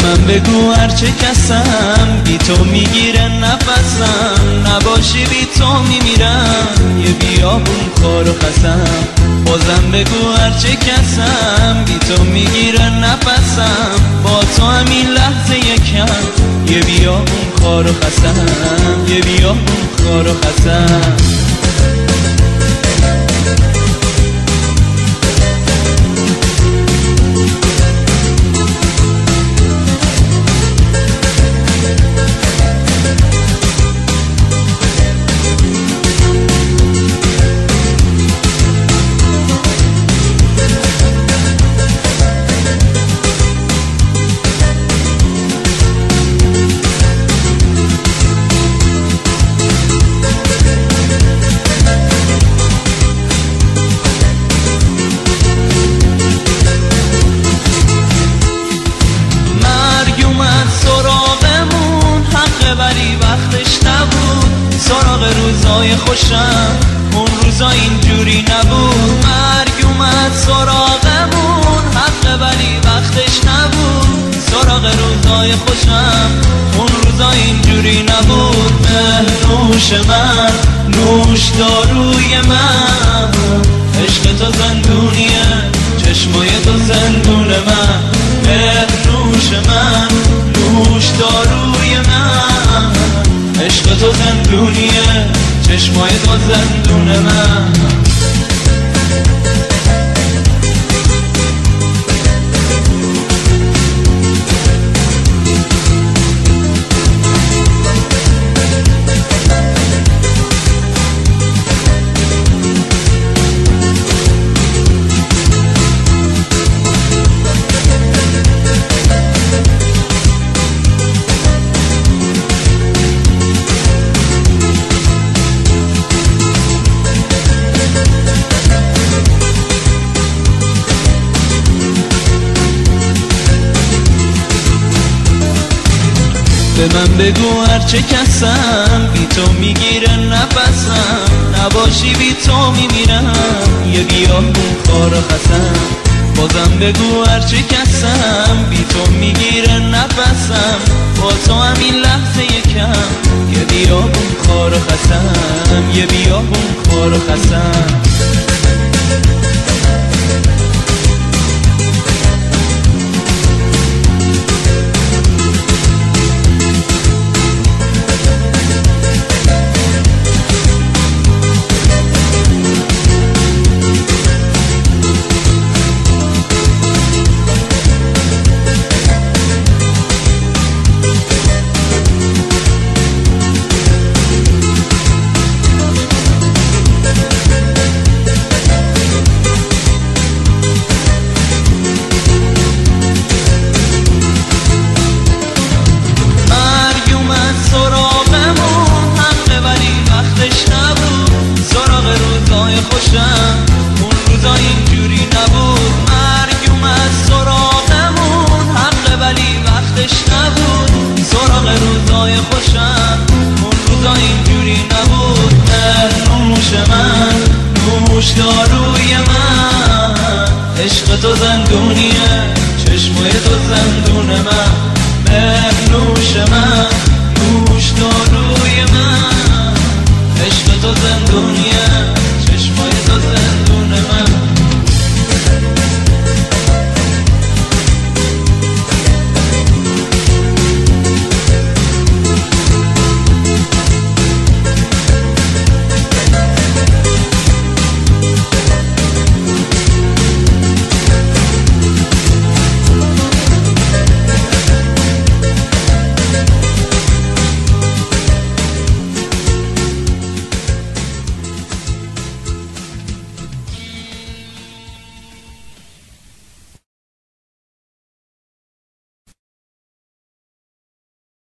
من بگو هرچه کسم بی تو میگیره نفسم، نباشی بی تو میمیرم یه بیابون خار و خسم. بازم بگو هرچه کسم بی تو میگیره نفسم، با تو همین لحظه یکم یه بیابون خار و خسم، یه بیابون خار و خسم. سراغ روزای خوشم اون روزا اینجوری نبود، مرگ اومد سراغمون حق ولی وقتش نبود. سراغ روزای خوشم اون روزا اینجوری نبود. نوش من نوش داروی من، عشق تو زندونیه چشمای تو زندون من. نوش من نوش داروی من، عشق تو زندونیه چشمای تو زندون من. به من بگو هرچه کسم بی تو میگیره نفسم، نباشی بی تو میمیرم یه بیابون خار و خسم. بازم بگو هرچه کسم بی تو میگیره نفسم، با تو همین لحظه یکم یه بیابون خار و خسم، یه بیابون خار و خسم. اون روزا اینجوری نبود، مرگ اومد سراغمون حق ولی وقتش نبود. سراغ روزای خوشم اون روزا اینجوری نبود. نوش من نوش داروی من، عشق تو زندونیه چشمای تو زندون من. نوش من